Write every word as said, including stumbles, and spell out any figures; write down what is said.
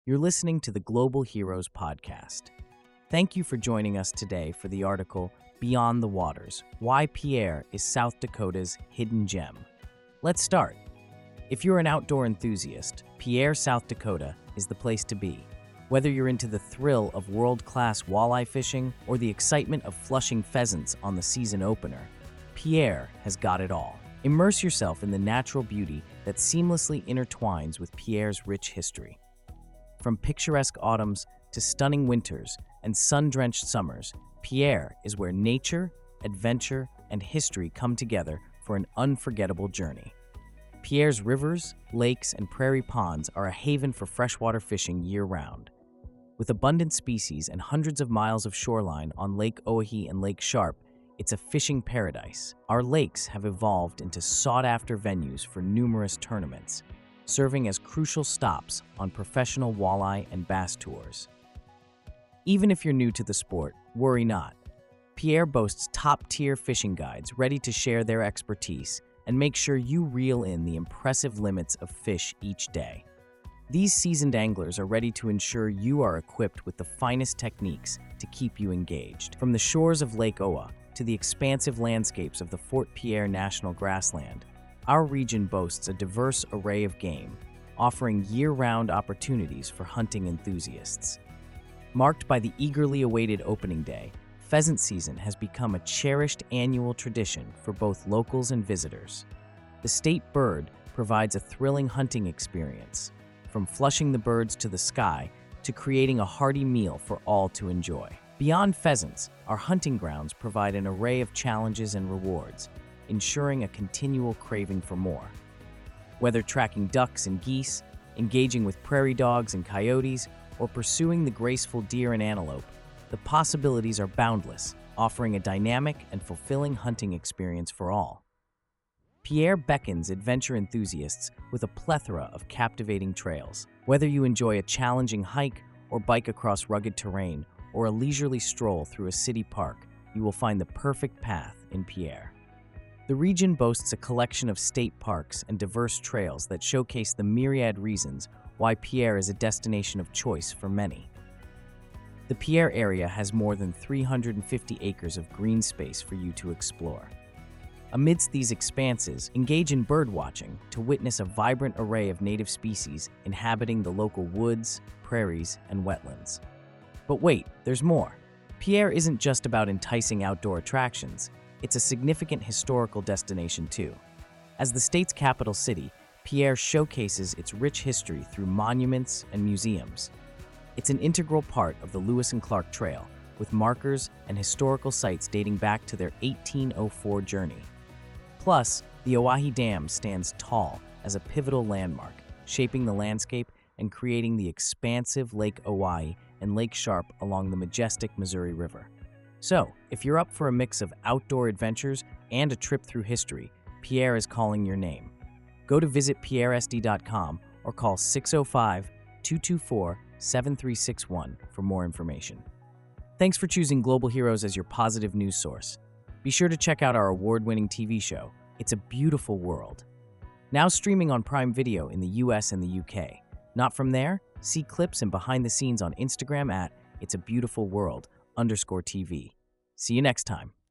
You're listening to the Global Heroes podcast. Thank you for joining us today for the article Beyond the Waters: Why Pierre is South Dakota's Hidden Gem. Let's start. If you're an outdoor enthusiast, Pierre, South Dakota is the place to be. Whether you're into the thrill of world-class walleye fishing or the excitement of flushing pheasants on the season opener, Pierre has got it all. Immerse yourself in the natural beauty that seamlessly intertwines with Pierre's rich history. From picturesque autumns to stunning winters and sun-drenched summers, Pierre is where nature, adventure, and history come together for an unforgettable journey. Pierre's rivers, lakes, and prairie ponds are a haven for freshwater fishing year-round. With abundant species and hundreds of miles of shoreline on Lake Oahe and Lake Sharp, it's a fishing paradise. Our lakes have evolved into sought-after venues for numerous tournaments, serving as crucial stops on professional walleye and bass tours. Even if you're new to the sport, worry not. Pierre boasts top-tier fishing guides ready to share their expertise and make sure you reel in the impressive limits of fish each day. These seasoned anglers are ready to ensure you are equipped with the finest techniques to keep you engaged. From the shores of Lake Oahe to the expansive landscapes of the Fort Pierre National Grassland, our region boasts a diverse array of game, offering year-round opportunities for hunting enthusiasts. Marked by the eagerly awaited opening day, pheasant season has become a cherished annual tradition for both locals and visitors. The state bird provides a thrilling hunting experience, from flushing the birds to the sky to creating a hearty meal for all to enjoy. Beyond pheasants, our hunting grounds provide an array of challenges and rewards, ensuring a continual craving for more. Whether tracking ducks and geese, engaging with prairie dogs and coyotes, or pursuing the graceful deer and antelope, the possibilities are boundless, offering a dynamic and fulfilling hunting experience for all. Pierre beckons adventure enthusiasts with a plethora of captivating trails. Whether you enjoy a challenging hike or bike across rugged terrain, or a leisurely stroll through a city park, you will find the perfect path in Pierre. The region boasts a collection of state parks and diverse trails that showcase the myriad reasons why Pierre is a destination of choice for many. The Pierre area has more than three hundred fifty acres of green space for you to explore. Amidst these expanses, engage in bird watching to witness a vibrant array of native species inhabiting the local woods, prairies, and wetlands. But wait, there's more. Pierre isn't just about enticing outdoor attractions. It's a significant historical destination too. As the state's capital city, Pierre showcases its rich history through monuments and museums. It's an integral part of the Lewis and Clark Trail, with markers and historical sites dating back to their eighteen oh four journey. Plus, the Oahe Dam stands tall as a pivotal landmark, shaping the landscape and creating the expansive Lake Oahe and Lake Sharp along the majestic Missouri River. So, if you're up for a mix of outdoor adventures and a trip through history, Pierre is calling your name. Go to visit pierre s d dot com or call six oh five, two two four, seven three six one for more information. Thanks for choosing Global Heroes as your positive news source. Be sure to check out our award-winning T V show, It's a Beautiful World. Now streaming on Prime Video in the U S and the U K. Not from there? See clips and behind the scenes on Instagram at It's a Beautiful World underscore TV. See you next time.